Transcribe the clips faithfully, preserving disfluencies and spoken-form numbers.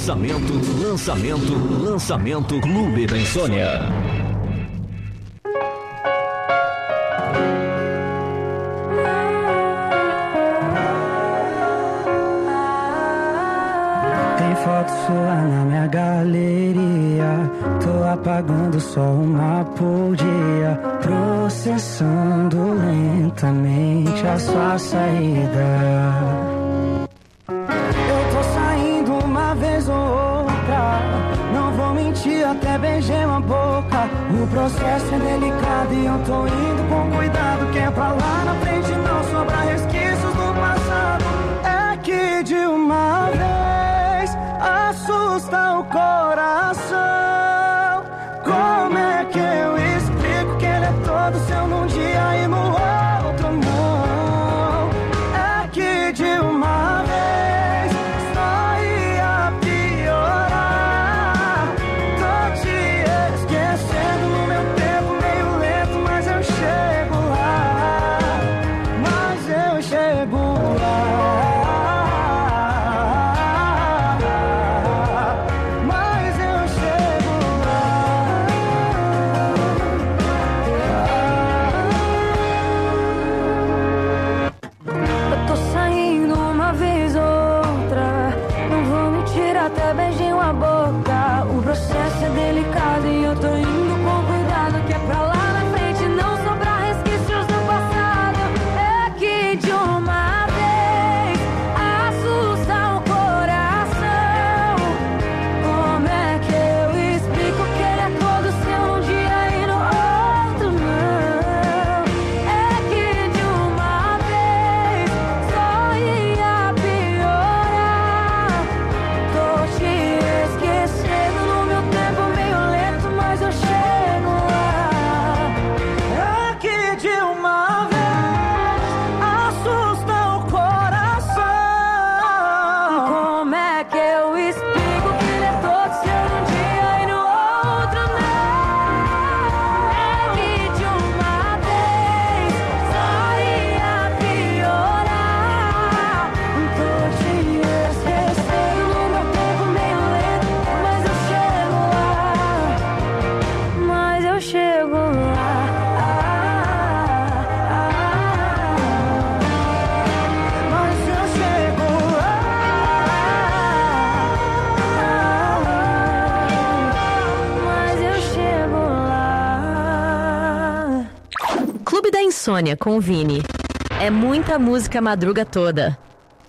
Lançamento, lançamento, lançamento Clube da Insônia. Foto sua na minha galeria, tô apagando só uma por dia, processando lentamente a sua saída. Eu tô saindo uma vez ou outra, não vou mentir, até beijei uma boca. O processo é delicado e eu tô indo com cuidado, que é pra lá na frente não sobrar resquícios do passado. É que de uma vez assusta o coração. Como é que eu explico que ele é todo seu num dia e no outro não? É que de uma vez só ia piorar. Tô te esquecendo no meu tempo meio lento, mas eu chego lá. Mas eu chego lá. Até beijinho a boca. O processo é delicado e eu tô indo com cuidado, que é pra lá na frente não sobrar resquícios do passado. É que de uma vez assusta o coração. Como é que eu explico que ele é todo seu um dia e no outro não? É que de uma vez só ia piorar. Tô te esquecendo no meu tempo meio lento, mas eu chego lá. É que de uma vez assusta o coração. Como é que eu explico que ele é todo seu num dia e no outro não? É que de uma vez só ia piorar. Tô te esquecendo no meu tempo meio lento, mas eu chego lá. Mas eu chego lá. Mas eu chego lá. Mas eu chego lá. Clube da Insônia com o Vini. É muita música a madruga toda.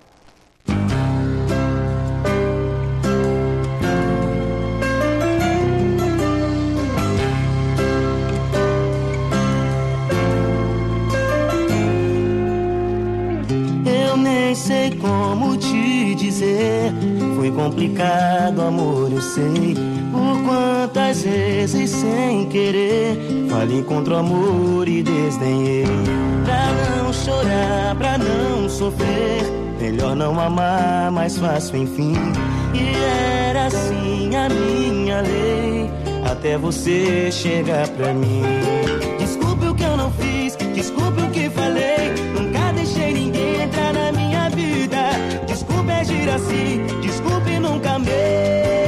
Eu nem sei como te dizer. Foi complicado, amor, eu sei. Por quantas vezes sem querer falei contra o amor e desdenhei. Pra não chorar, pra não sofrer, melhor não amar, mais fácil enfim. E era assim a minha lei, até você chegar pra mim. Desculpe o que eu não fiz, desculpe o que falei. Nunca deixei ninguém entrar na minha vida. Desculpe agir assim, desculpe nunca amei.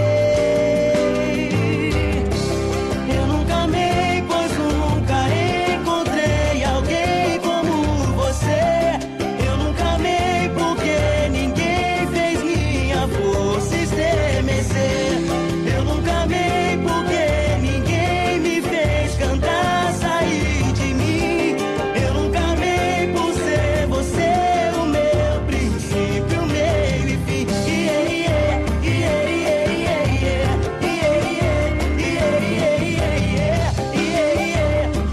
Eu nunca amei, pois nunca encontrei alguém como você. Eu nunca amei porque ninguém fez minha força estremecer. Eu nunca amei porque ninguém me fez cantar, sair de mim. Eu nunca amei por ser você o meu princípio, meio e fim. Yeah, yeah, yeah, yeah, yeah, yeah, yeah, yeah, yeah,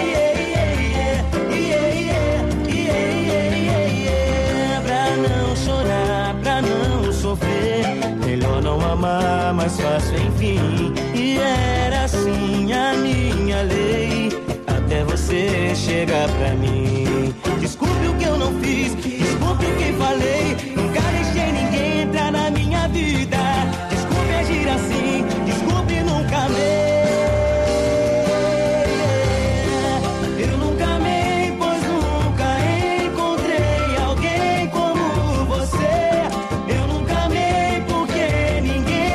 yeah, yeah. Pra não chorar, pra não sofrer, melhor não amar, mais fácil enfim. E era assim a minha lei, até você chegar pra mim. Desculpe o que eu não fiz, desculpe o que falei. Nunca deixei ninguém entrar na minha vida. Desculpe agir assim, desculpe nunca amei. Eu nunca amei, pois nunca encontrei alguém como você. Eu nunca amei porque ninguém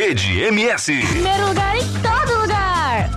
Rede M S. Primeiro lugar em todo lugar.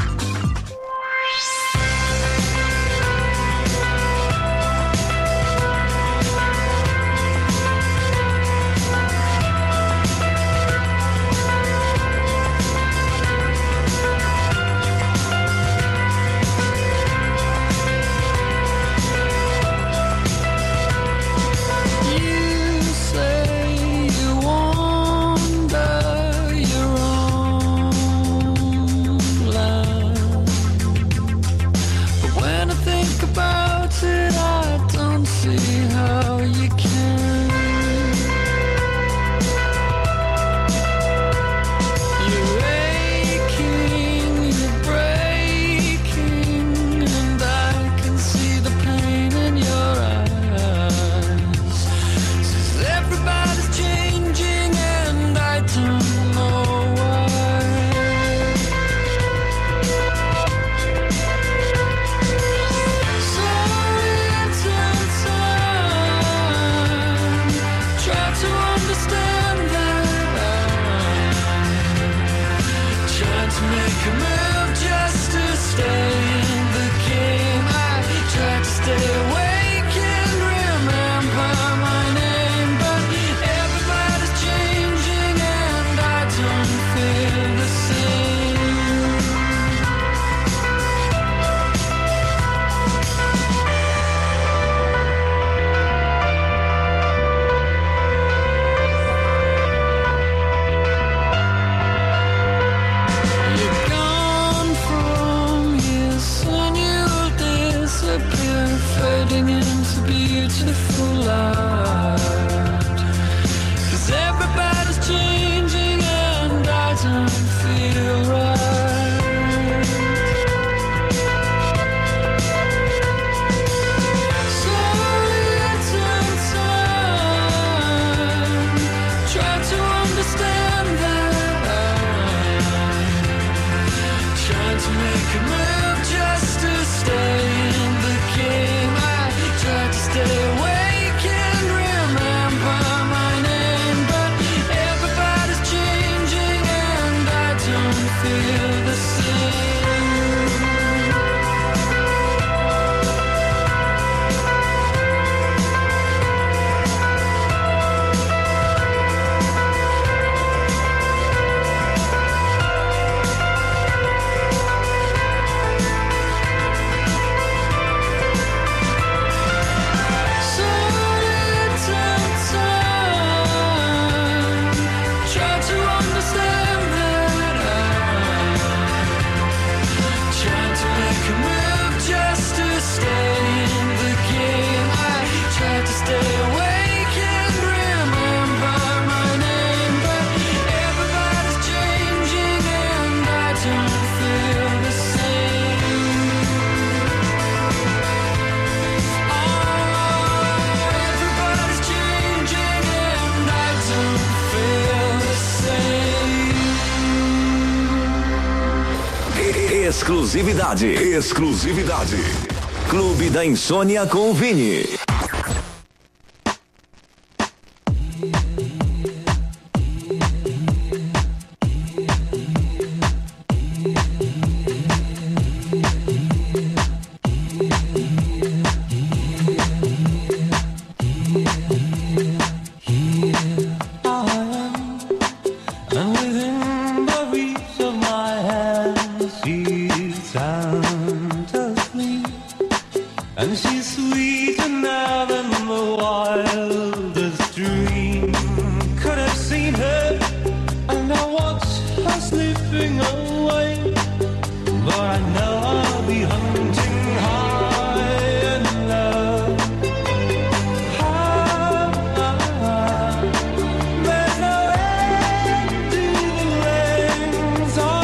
Exclusividade, exclusividade. Clube da Insônia com o Vini.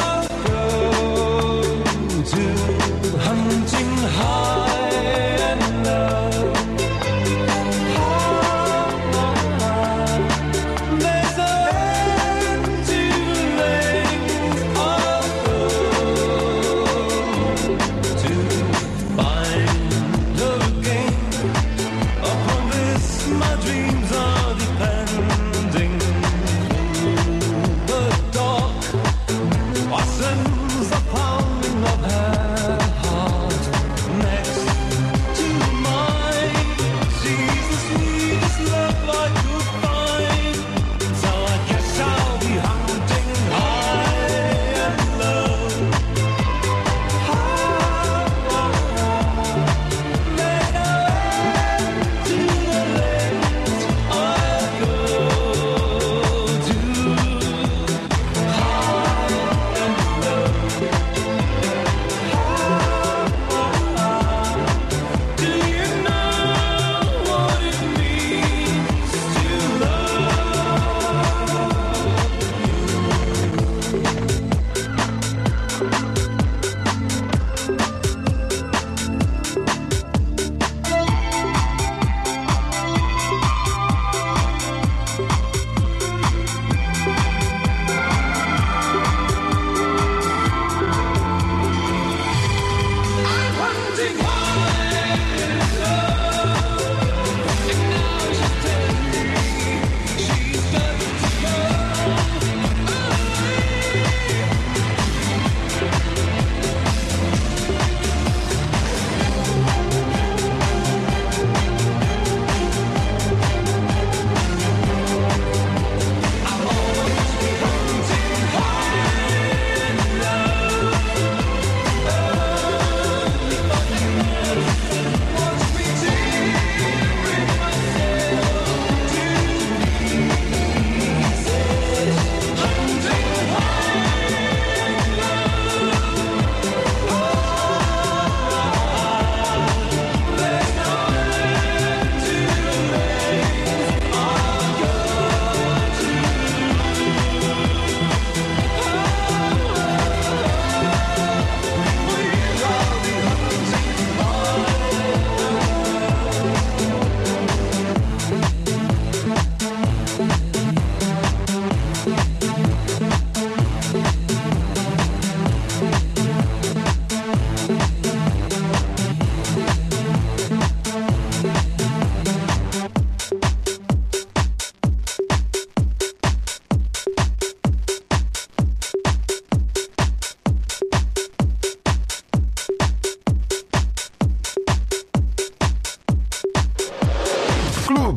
Hunting high and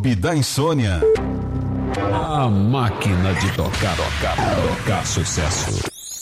Clube da Insônia. A máquina de tocar, tocar, tocar sucesso.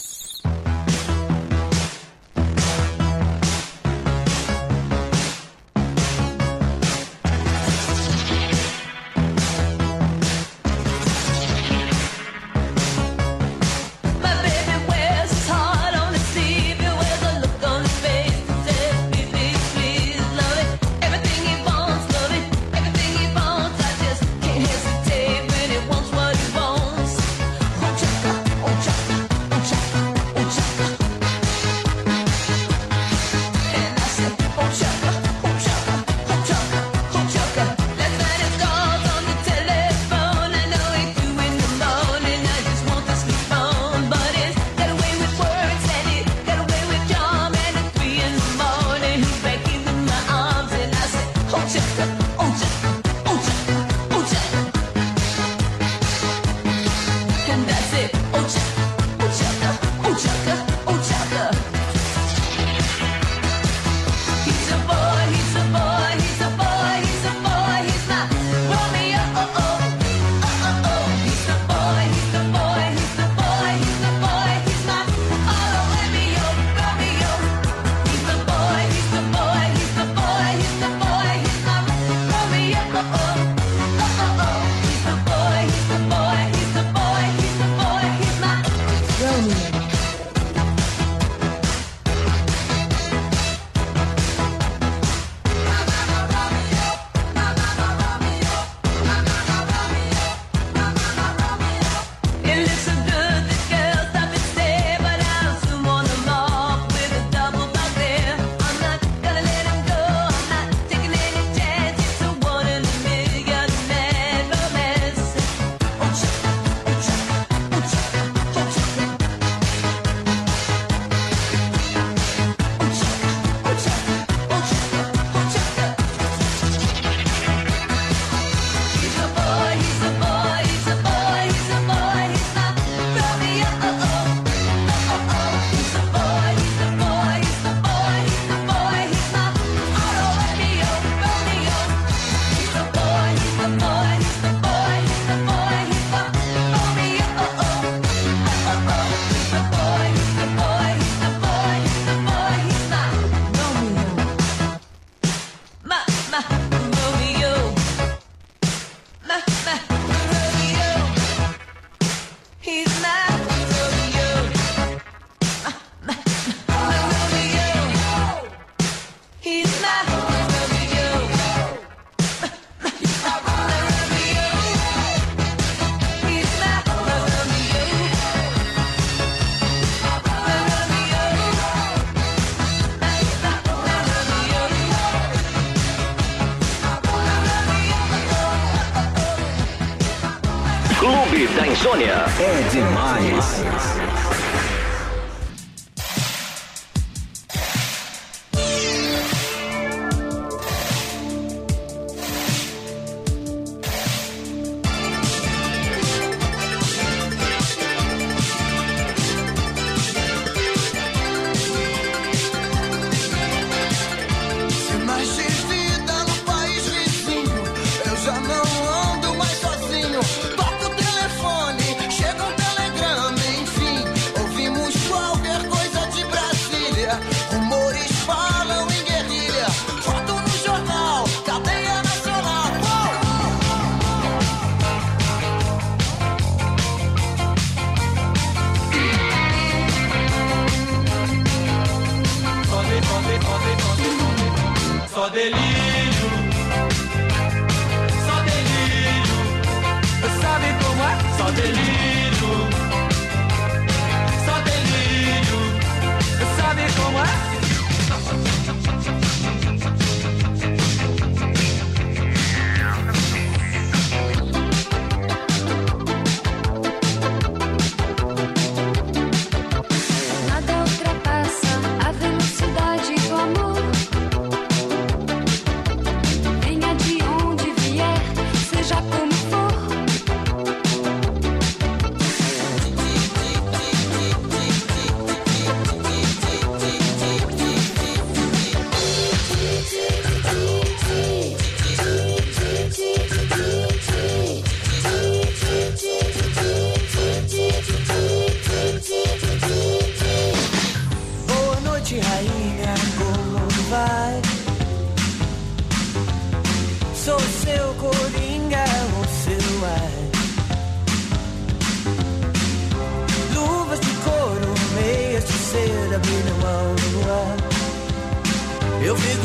Clube da Insônia é demais. Toca o telefone, chega um telegrama, enfim.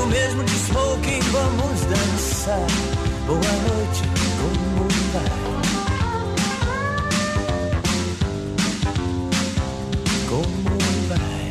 mesmo de smoking, vamos dançar. Boa noite, como vai? Como vai?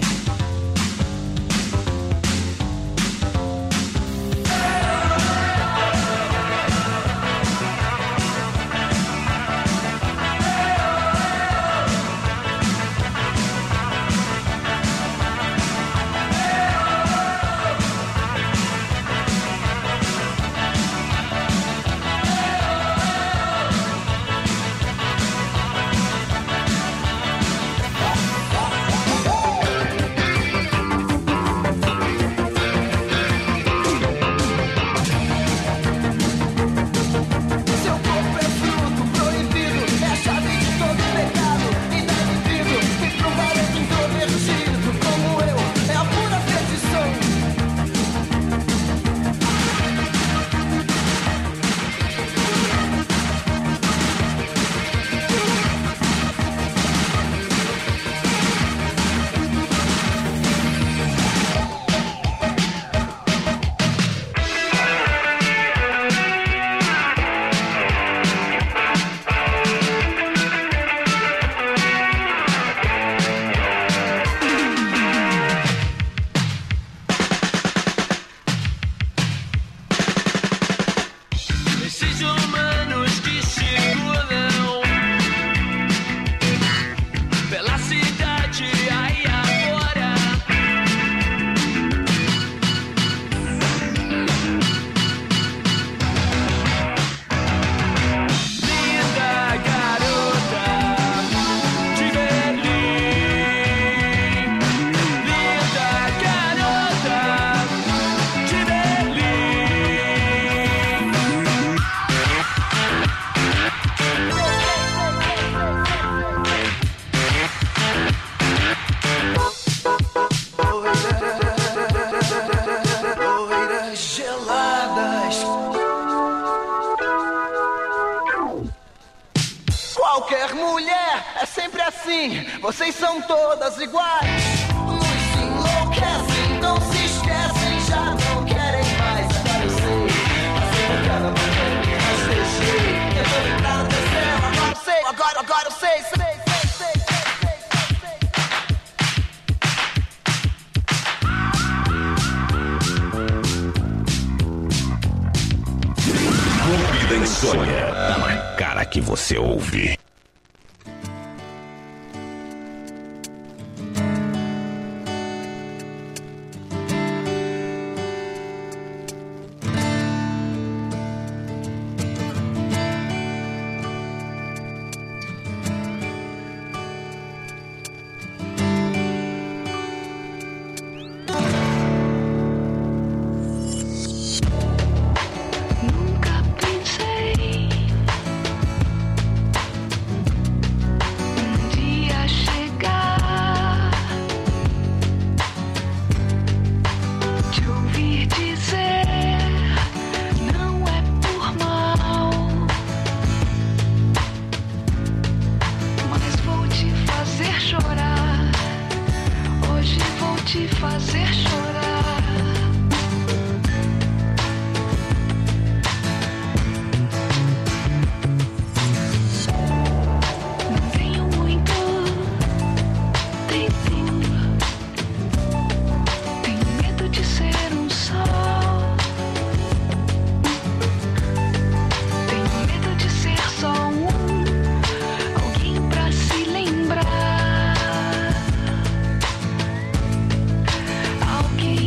Qualquer mulher é sempre assim, vocês são todas iguais. Nos enlouquecem, não se esquecem, já não querem mais. Agora eu sei, mas eu não quero mais, mas deixei. Eu tô lembrado dela, agora eu sei, agora, agora eu sei, sei, sei, sei, sei. Clube da Insônia, na cara que você ouve. Alguém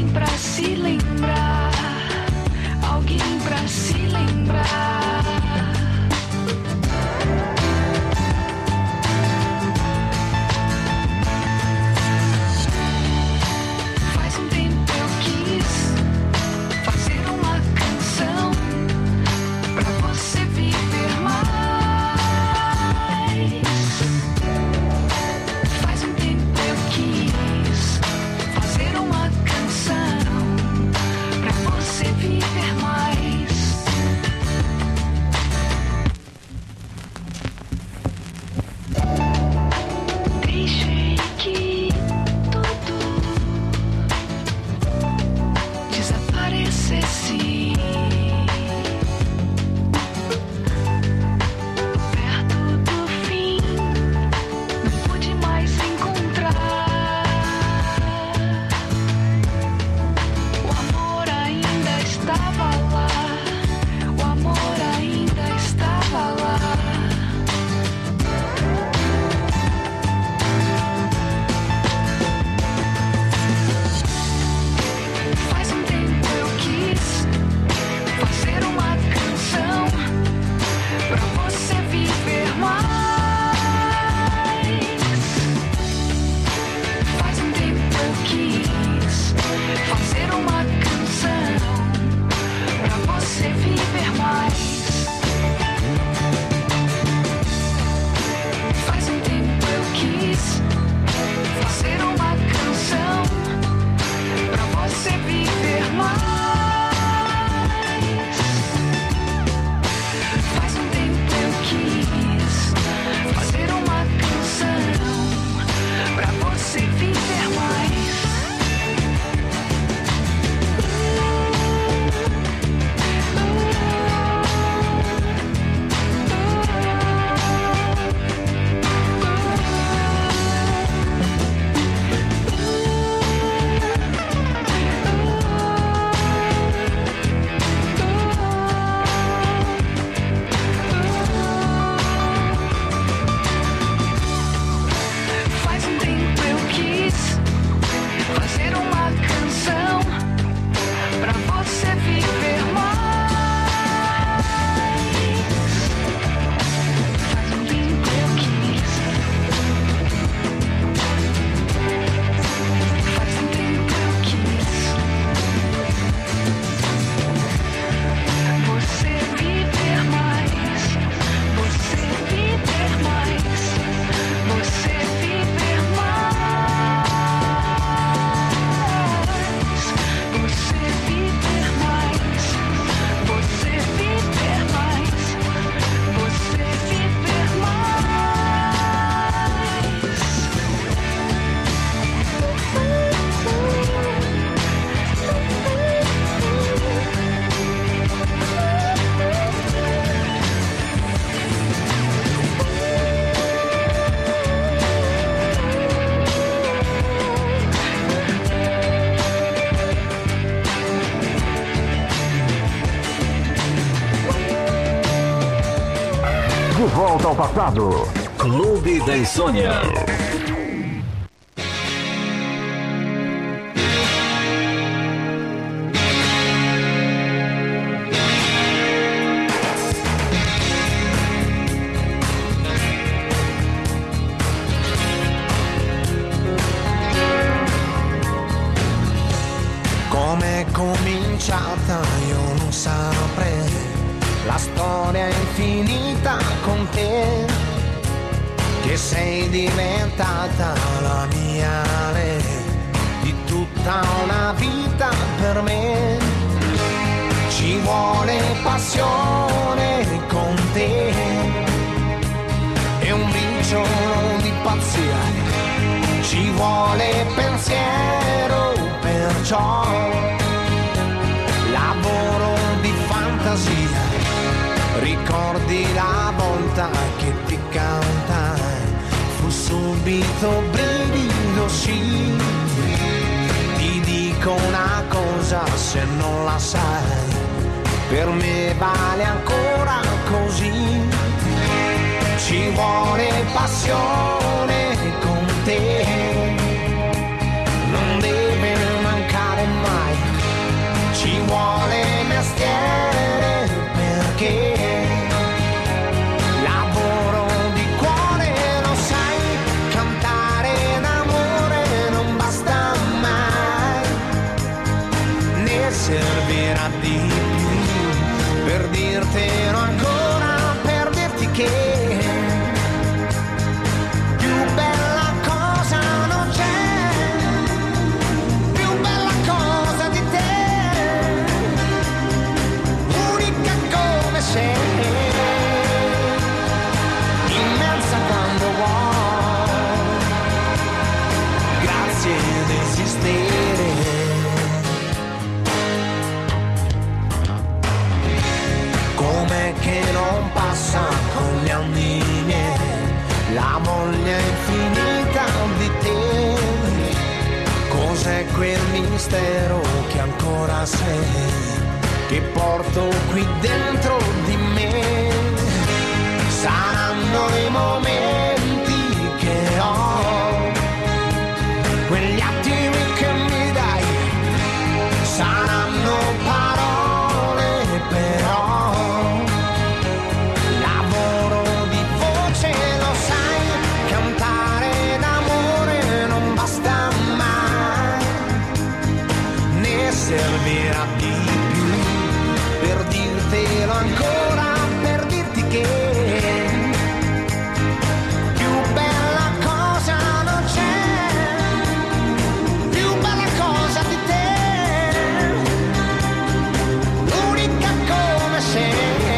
volta ao passado. Clube da Insônia. Com'è cominciata io non saprei, la storia è infinita con te, che sei diventata la mia re, di tutta una vita per me. Ci vuole passione con te e un briciolo di pazzia, ci vuole pensiero, perciò lavoro di fantasia. Ricordi la volta che ti cantai, fu subito brivido, sì. Ti dico una cosa se non la sai, per me vale ancora così. Ci vuole passione con te, non deve mancare mai. Ci vuole mestiere perché lavoro di cuore, lo sai, cantare d'amore non basta mai, ne servirà di più per dirtelo ancora, per dirti che immensa quando vuoi, grazie di esistere. Com'è che non passa con gli anni miei la voglia infinita di te? Cos'è quel mistero che ancora sei, che porto qui dentro di me? Saranno i momenti che ho, quegli attimi che mi dai, saranno parole però, lavoro di voce, lo sai, cantare d'amore non basta mai, ne servirà di per dirtelo ancora, per dirti che più bella cosa non c'è, più bella cosa di te, l'unica come sei,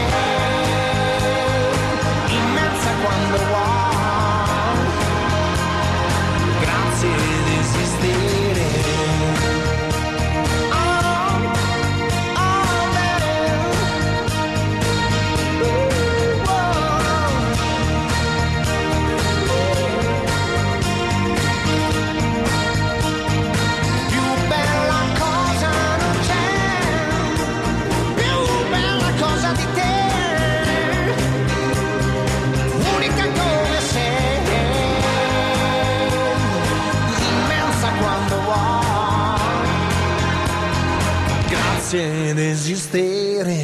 immensa quando vuoi, grazie di esistere. Ed esistere.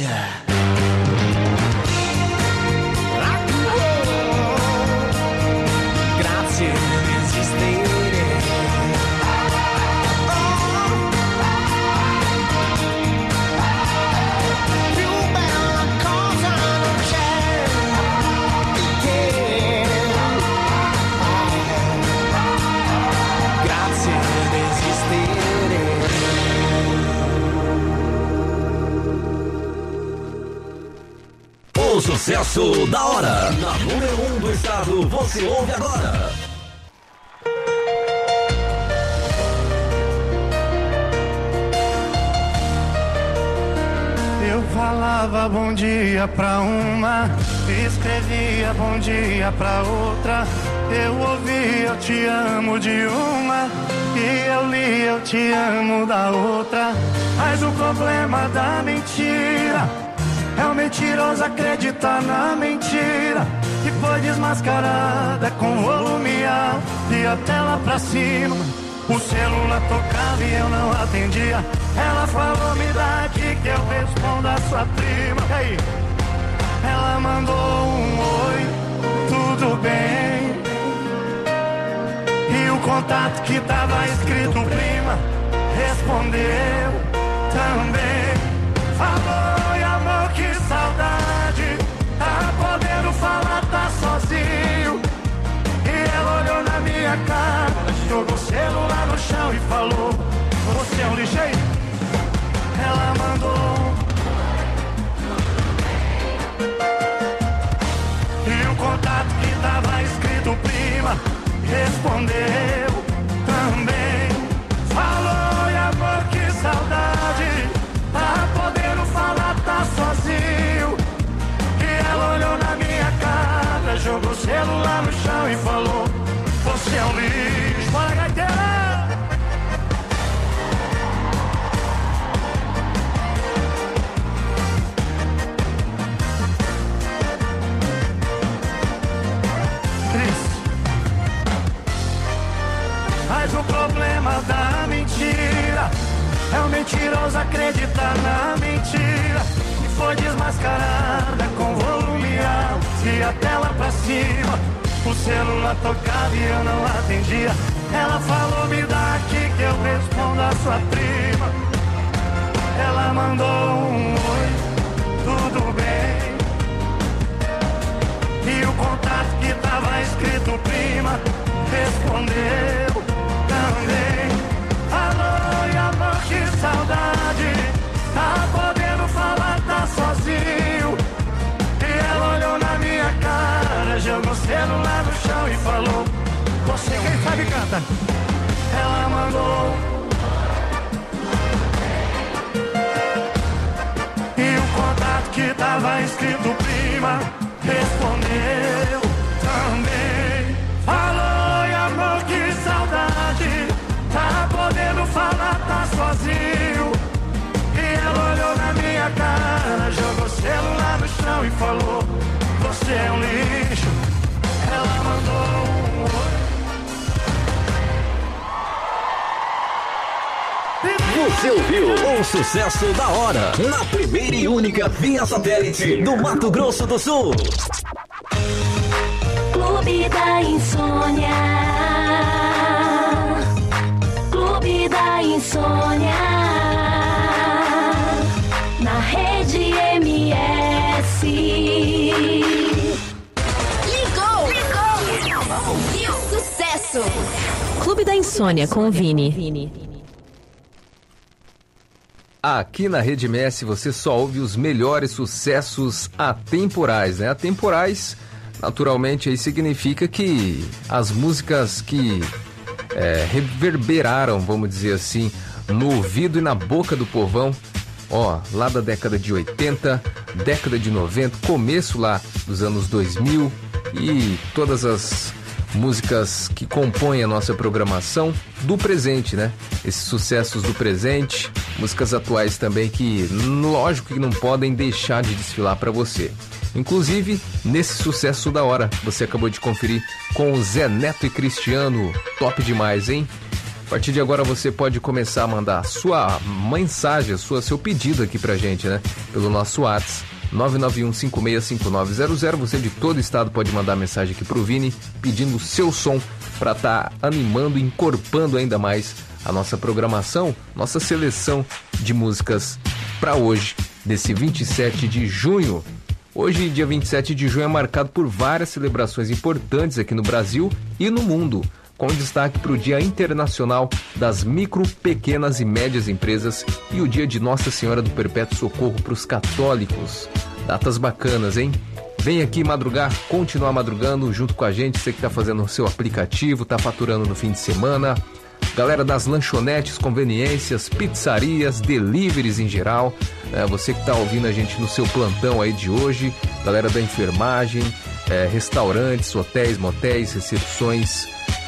Grazie di esistere. Più bella cosa non c'è di te. Grazie di esistere. O sucesso da hora, na número um do estado, você ouve agora. Eu falava bom dia pra uma, escrevia bom dia pra outra. Eu ouvia eu te amo de uma, e eu li eu te amo da outra. Mas o problema da mentira É um mentiroso acreditar na mentira que foi desmascarada com volume alto e a tela pra cima. O celular tocava e eu não atendia. Ela falou, me dá aqui que eu respondo a sua prima. E aí? Ela mandou um oi, tudo bem. E o contato que tava escrito prima respondeu também. Falou, e amor, que saudade. Tá podendo falar, tá sozinho. E ela olhou na minha cara, jogou o celular no chão e falou, você é um lixo aí? Ela mandou. E o contato que tava escrito prima respondeu também. Falou, e amor, que saudade. Tá podendo falar, tá sozinho. E ela olhou na minha cara, jogou o celular no chão e falou, você é um lixo. Bora, gaiteira! Mas o problema da mentira é o mentiroso acreditar na mentira que foi desmascarada com volume alto e a tela pra cima. O celular tocava e eu não atendia. Ela falou, me dá aqui que eu respondo a sua prima. Ela mandou um oi, tudo bem. E o contato que tava escrito prima respondeu também. Alô, e amor, que saudade. Tá podendo falar, tá sozinho. E ela olhou na minha cara, jogou o celular no chão e falou, você quem sabe canta. Ela mandou. E o contato que tava escrito prima respondeu também. Falou, e amor, que saudade. Tá podendo falar, tá sozinho. E ela olhou na minha cara, jogou o celular no chão e falou, você é um lixo. Ela mandou um oi. Você ouviu o sucesso da hora na primeira e única via satélite do Mato Grosso do Sul. Clube da Insônia. Clube da Insônia. Na rede M S. Ligou! Ligou! Ouviu? Sucesso! Clube da Insônia com o Vini. Aqui na Rede M S você só ouve os melhores sucessos atemporais, né? Atemporais, naturalmente, aí significa que as músicas que é, reverberaram, vamos dizer assim, no ouvido e na boca do povão, ó, lá da década de oitenta, década de noventa, começo lá dos anos dois mil e todas as músicas que compõem a nossa programação do presente, né? Esses sucessos do presente, músicas atuais também que, lógico que não podem deixar de desfilar para você. Inclusive, nesse sucesso da hora, você acabou de conferir com o Zé Neto e Cristiano, top demais, hein? A partir de agora você pode começar a mandar sua mensagem, sua, seu pedido aqui pra gente, né? Pelo nosso WhatsApp. nove nove um cinco seis cinco nove zero zero. Você de todo o estado pode mandar mensagem aqui pro Vini pedindo o seu som para estar tá animando, encorpando ainda mais a nossa programação, nossa seleção de músicas para hoje, desse vinte e sete de junho. Hoje, dia vinte e sete de junho, é marcado por várias celebrações importantes aqui no Brasil e no mundo, com destaque para o Dia Internacional das Micro, Pequenas e Médias Empresas e o Dia de Nossa Senhora do Perpétuo Socorro para os católicos. Datas bacanas, hein? Vem aqui madrugar, continuar madrugando junto com a gente, você que está fazendo o seu aplicativo, está faturando no fim de semana. Galera das lanchonetes, conveniências, pizzarias, deliveries em geral, é, você que está ouvindo a gente no seu plantão aí de hoje, galera da enfermagem, é, restaurantes, hotéis, motéis, recepções,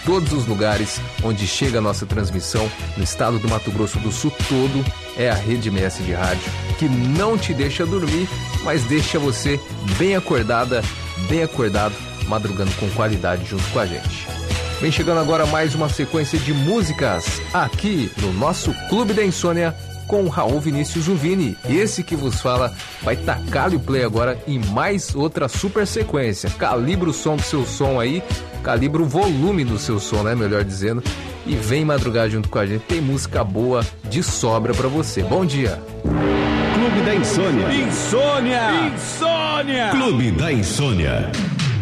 todos os lugares onde chega a nossa transmissão no estado do Mato Grosso do Sul todo. É a Rede M S de rádio que não te deixa dormir, mas deixa você bem acordada, bem acordado, madrugando com qualidade junto com a gente. Vem chegando agora mais uma sequência de músicas aqui no nosso Clube da Insônia com o Raul Vinícius Uvini. Esse que vos fala vai tacar o play agora em mais outra super sequência. Calibra o som do seu som aí, calibra o volume do seu som, né? Melhor dizendo. E vem madrugar junto com a gente. Tem música boa de sobra pra você. Bom dia. Clube da Insônia. Insônia! Insônia! Clube da Insônia.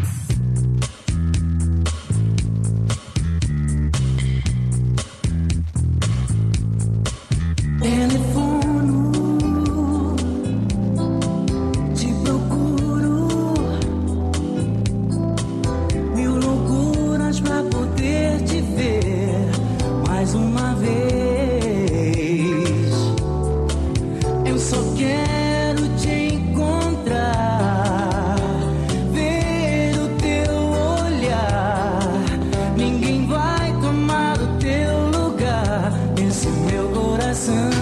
Telefono, te procuro, mil loucuras pra poder te ver mais uma vez. Eu só quero te encontrar, ver o teu olhar. Ninguém vai tomar o teu lugar nesse meu coração.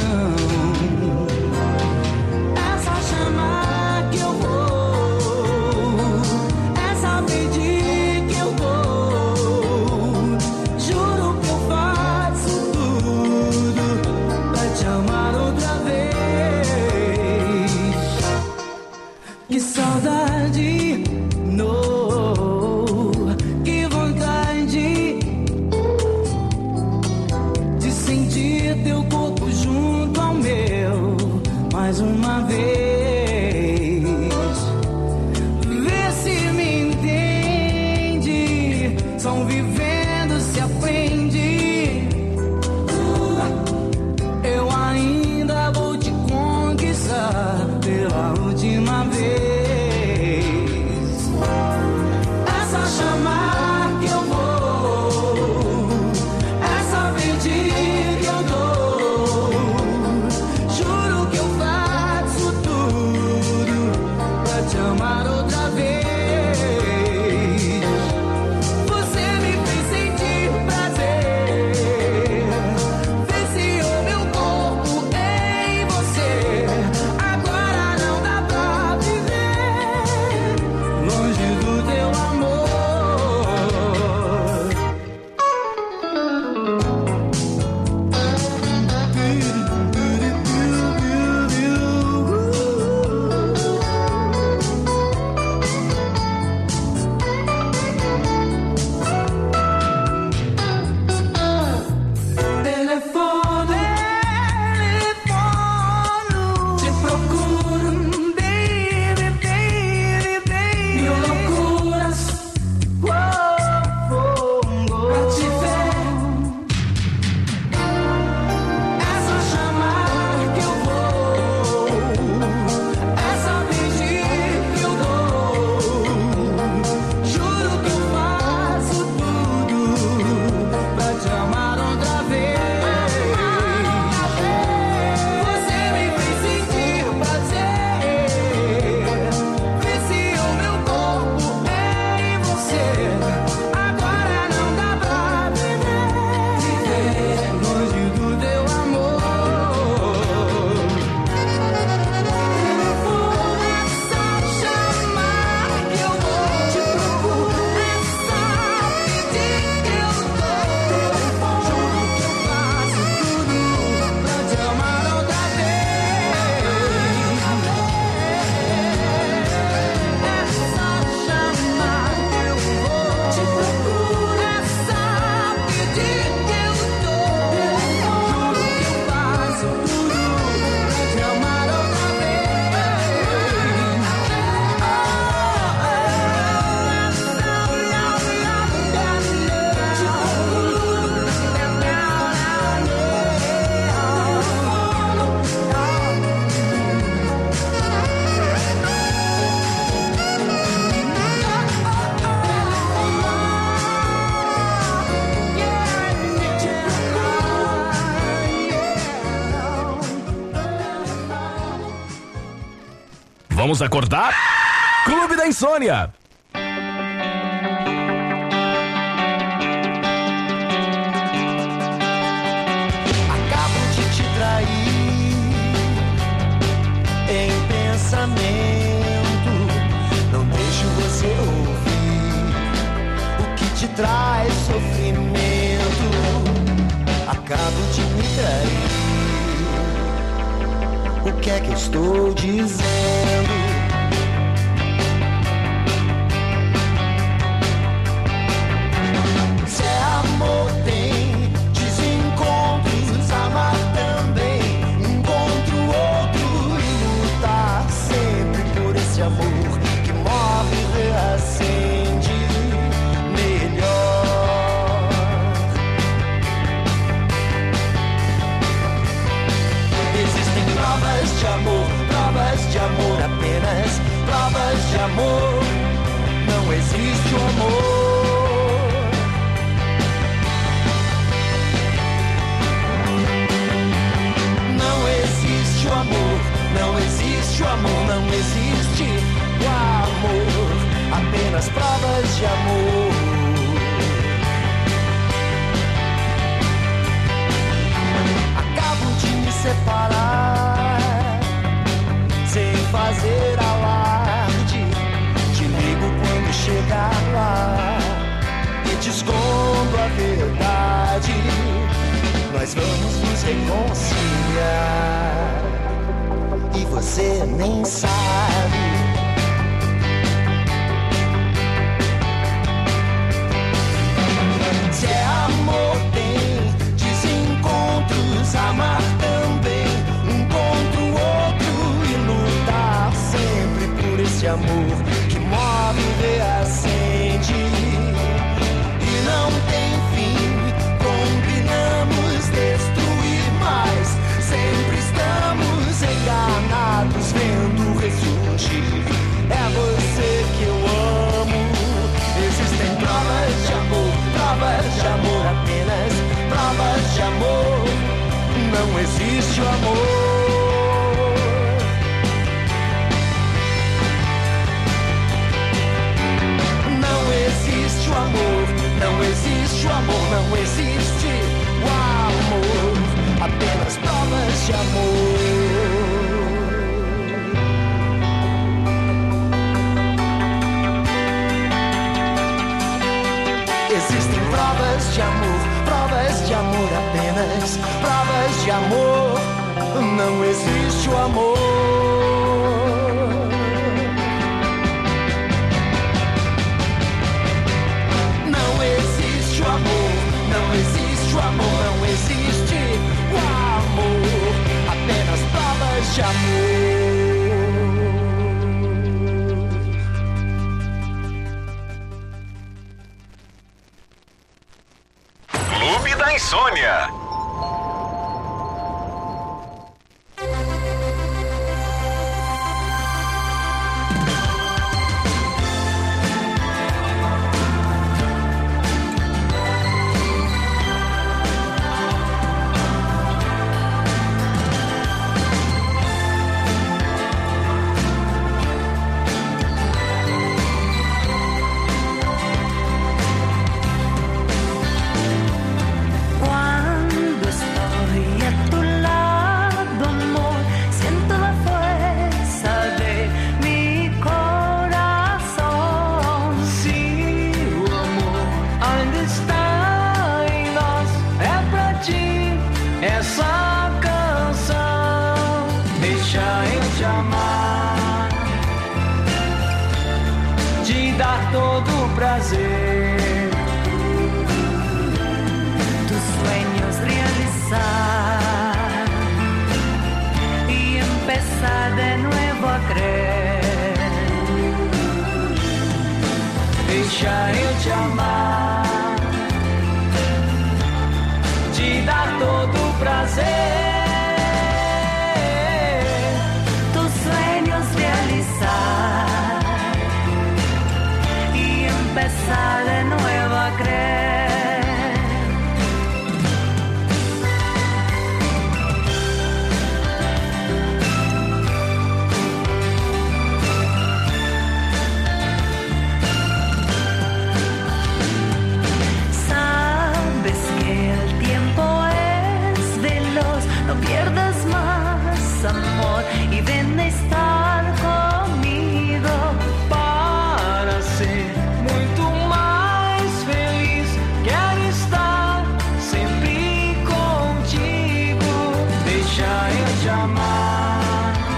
Vamos acordar? Clube da Insônia. é que eu estou dizendo? Se é amor tem desencontros, amar também. Encontro outro e lutar sempre por esse amor que morre e reacende melhor. Existem provas de amor, provas de amor apenas, provas de amor. Não existe o amor. Não existe o amor, não existe o amor, não existe o amor. Apenas provas de amor. Acabo de me separar sem fazer alarde. Te ligo quando chegar lá e te escondo a verdade. Nós vamos nos reconciliar e você nem sabe. Se é amor tem desencontros, amar também. Encontro outro e lutar sempre por esse amor que morre e reacende e não tem fim. Combinamos destruir, mas sempre estamos enganados, vendo ressurgir. É você que eu amo. Existem provas de amor, provas de amor apenas, provas de amor. Não existe o amor. Não existe o amor, não existe o amor, não existe o amor. Apenas provas de amor. Existem provas de amor, provas de amor apenas, provas de amor. Não existe o amor. Não existe o amor, não existe o amor, não existe o amor. Apenas provas de amor. Clube da Insônia. Deixa eu te amar.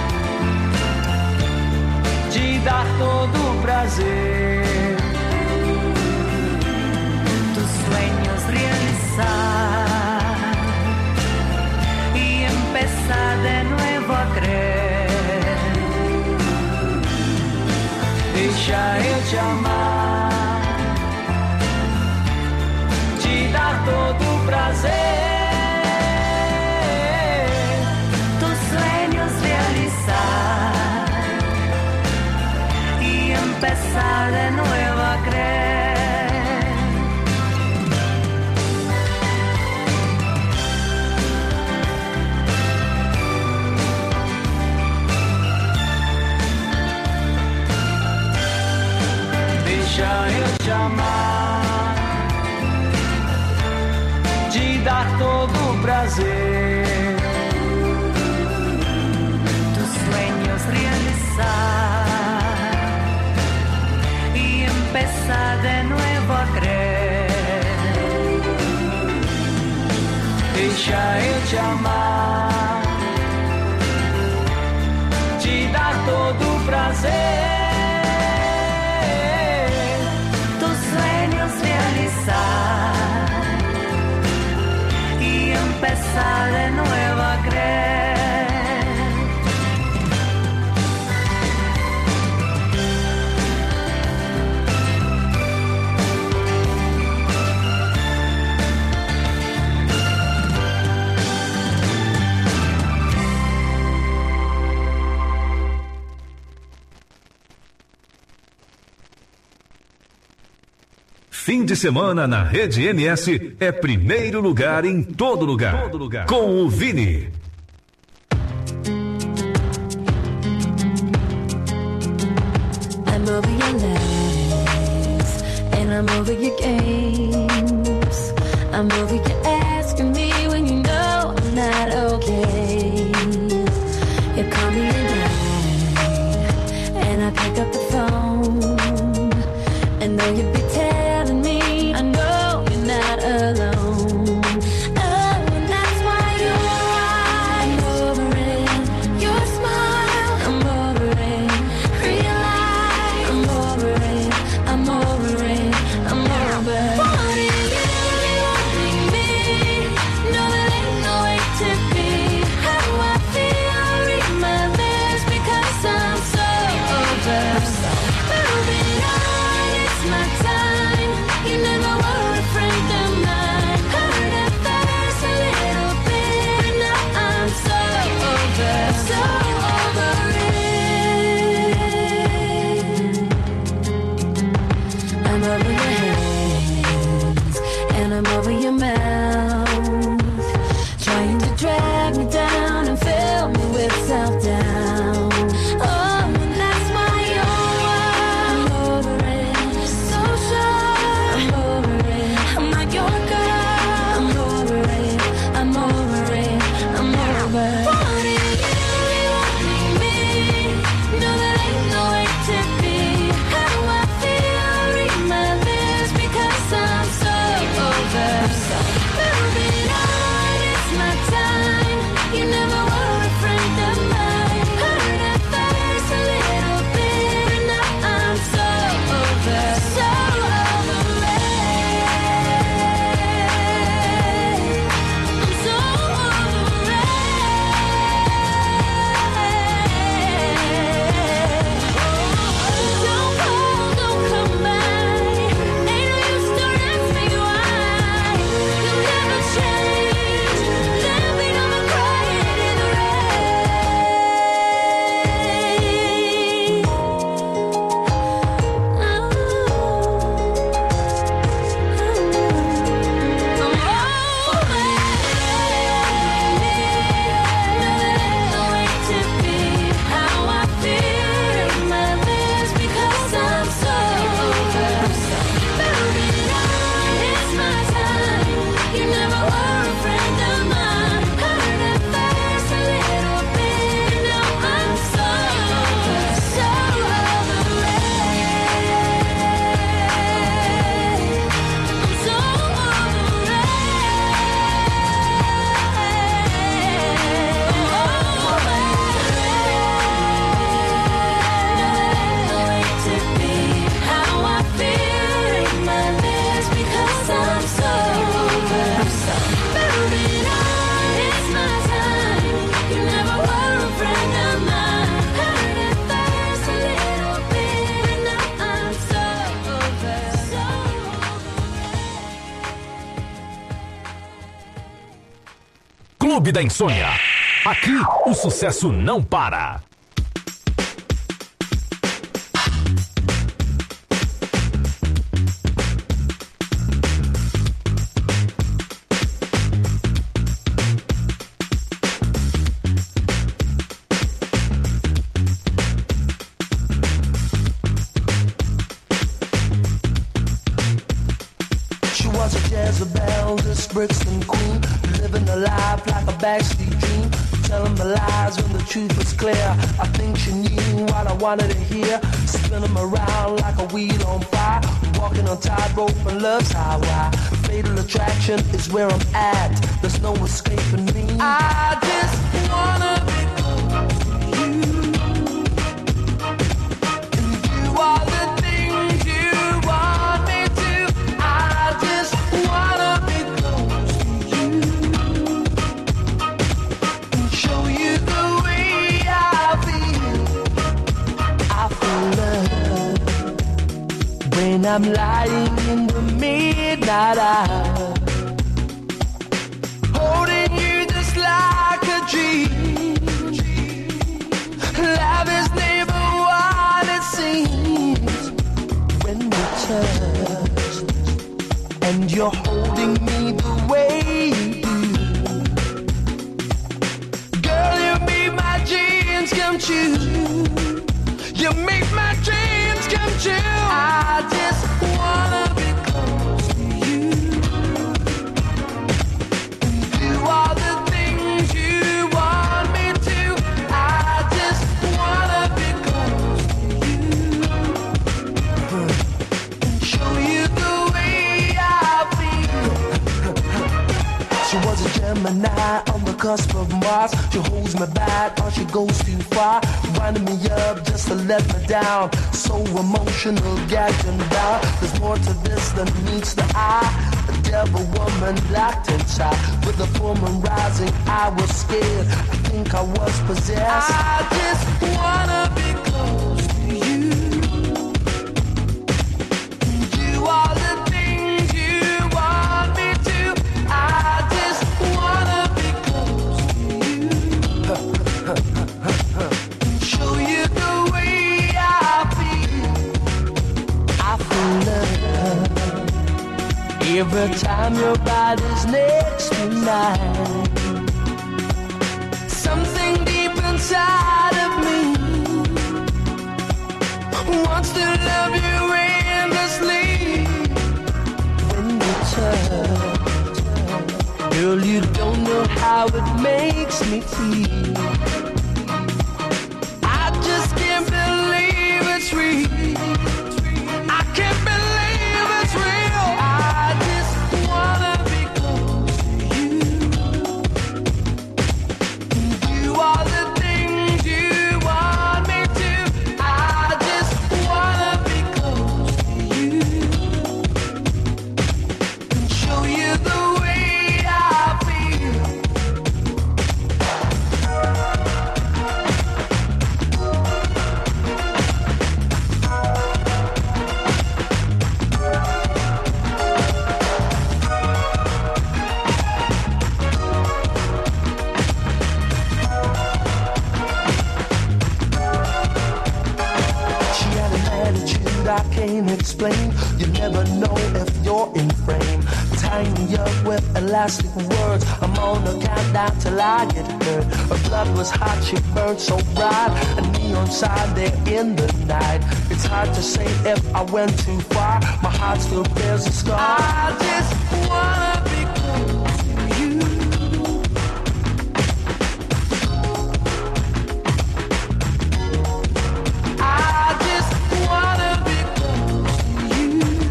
Deixa eu te amar, te dar todo o prazer, tus sueños realizar y empezar de nuevo a creer. Deixa eu te amar, te dar todo o prazer, tus sueños realizar y empezar de nuevo a creer. Deixa eu te amar, te dar todo o prazer, y empezar de nuevo a creer. Fim de semana na Rede M S é primeiro lugar em todo lugar. Todo lugar. Com o Vini. I'm over your lies and I'm over your games. I'm over you asking me when you know I'm not okay. You call me at night and I pick up the phone and though you be telling me I know you're not alone. Oh, and that's why you're right. I'm over it. Your smile, I'm over it. Realize I'm over it. I'm over it. I'm over it. What is it you want me? Clube da Insônia. Aqui o sucesso não para. Jezebel, this Brixton queen, living a life like a backstreet dream, telling the lies when the truth was clear. I think she knew what I wanted to hear, spinning them around like a wheel on fire, walking on tightrope and love's highway. Fatal attraction is where I'm at, there's no escaping me. I just wanna be close to you, and you are the things you want me to. I just wanna be close to you and show you the way I feel. I feel love when I'm lying in the midnight hour, holding you just like a dream. Love is never what it seems when we touch, and you're holding me the way you do. Girl, you make my dreams come true. You make my dreams come true. I just wanna be close to you and do all the things you want me to. I just wanna be close to you and show you the way I feel. She was a Gemini on the cusp of Mars. She holds me back or she goes too far, winding me up just to let me down. So emotional, gagged and down. There's more to this than meets the eye. A devil woman locked inside, with the full moon rising, I was scared. I think I was possessed. I just wanna be close to you and do all the things you want me to. I just wanna be close to you and show you the way I feel. I feel love every time your body's next to mine. Something deep inside of me wants to love you endlessly. When we touch, girl, you don't know how it makes me feel. I just can't believe it's real. I can't believe it's real. I just wanna be close to you and do all the things you want me to. I just wanna be close to you and show you the way I feel. She had an attitude I can't explain. You never know if you're in frame. Tying me up with elastic words, I'm on a countdown till I get hurt. Her blood was hot, she burned so bright. A neon sign there in the night. It's hard to say if I went too far. My heart still bears a scar. I just wanna be close to you. I just wanna be close to you.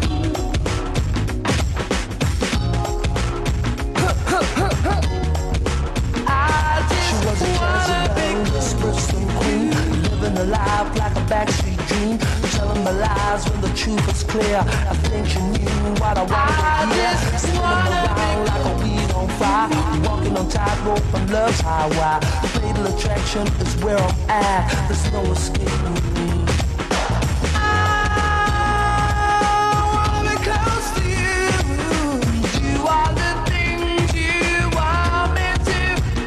I just wanna be close to you. Living a life like a backstreet dream, telling my lies when the truth is clear. I think you knew what I wanted to hear. Spinning around like a wheel on fire, walking on tightrope on love's highway. Fatal attraction is where I'm at, there's no escaping me. I wanna be close to you, do all the things you want me to.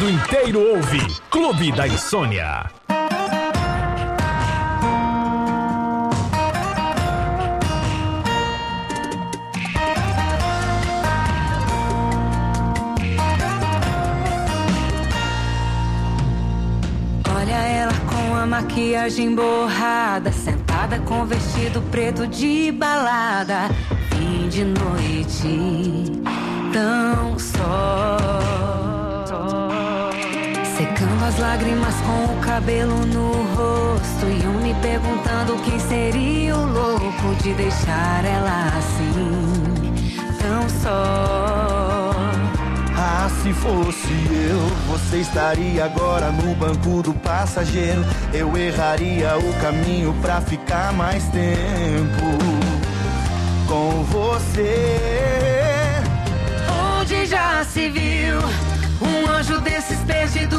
mundo inteiro ouve. Clube da Insônia. Olha ela com a maquiagem borrada, sentada com vestido preto de balada. Fim de noite, tão só, secando as lágrimas com o cabelo no rosto. E eu me perguntando quem seria o louco de deixar ela assim, tão só. Ah, se fosse eu, você estaria agora no banco do passageiro. Eu erraria o caminho pra ficar mais tempo com você. Onde já se viu um anjo desses perdido